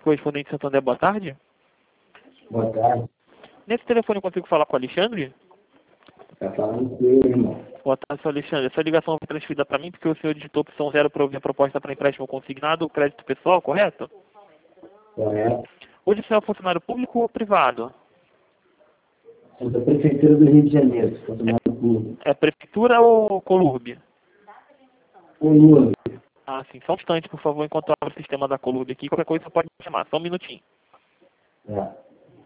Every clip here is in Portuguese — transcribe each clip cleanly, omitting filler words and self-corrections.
Correspondente Santander, boa tarde. Boa tarde. Nesse telefone eu consigo falar com o Alexandre? Tá falando com ele, irmão. Boa tarde, senhor Alexandre. Essa ligação foi transferida para mim porque o senhor digitou opção 0 para ouvir a proposta para empréstimo consignado, crédito pessoal, correto? Correto. Hoje o senhor é funcionário público ou privado? Sou da Prefeitura do Rio de Janeiro, funcionário público. É prefeitura ou Colurb? Colurb. Ah, sim. Só um instante, por favor, enquanto eu abro o sistema da Colurb aqui. Qualquer coisa você pode me chamar. Só um minutinho. Tá.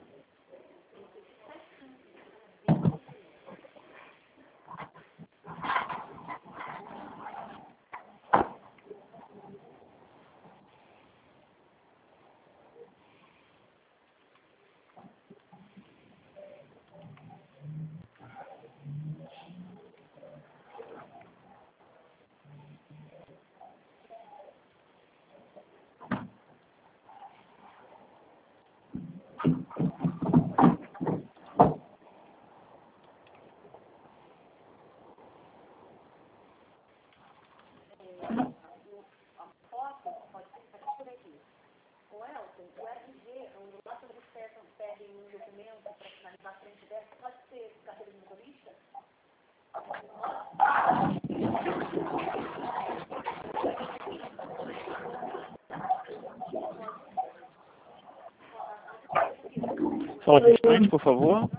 Só um instante, por favor.